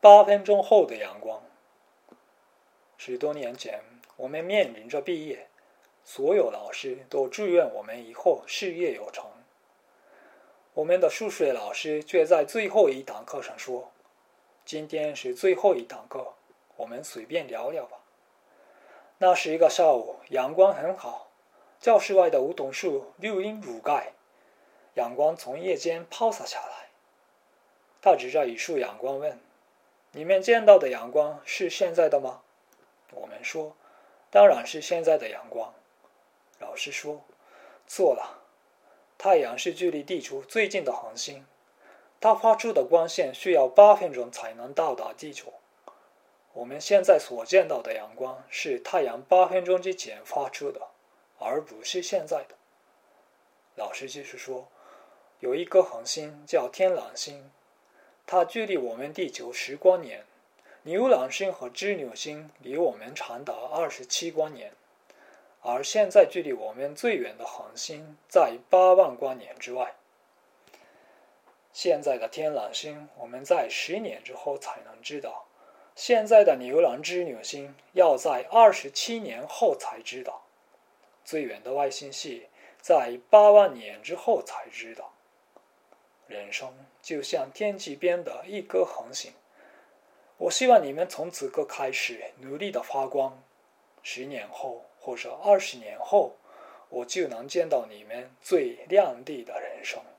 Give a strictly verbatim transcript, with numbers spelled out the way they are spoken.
八分钟后的阳光。十多年前，我们面临着毕业，所有老师都祝愿我们以后事业有成。我们的数学老师却在最后一堂课上说：“今天是最后一堂课，我们随便聊聊吧。”那是一个下午，阳光很好，教室外的梧桐树绿荫如盖，阳光从叶间抛洒下来。他指着一束阳光问：“你们见到的阳光是现在的吗？”我们说：“当然是现在的阳光。”老师说：“错了，太阳是距离地球最近的恒星，它发出的光线需要八分钟才能到达地球。我们现在所见到的阳光是太阳八分钟之前发出的，而不是现在的。”老师继续说：“有一颗恒星叫天狼星，它距离我们地球十光年，牛郎星和织女星离我们长达二十七光年，而现在距离我们最远的恒星在八万光年之外。现在的天狼星，我们在十年之后才能知道；现在的牛郎织女星要在二十七年后才知道；最远的外星系在八万年之后才知道。人生就像天际边的一颗恒星。我希望你们从此刻开始努力的发光，十年后或者二十年后，我就能见到你们最亮丽的人生。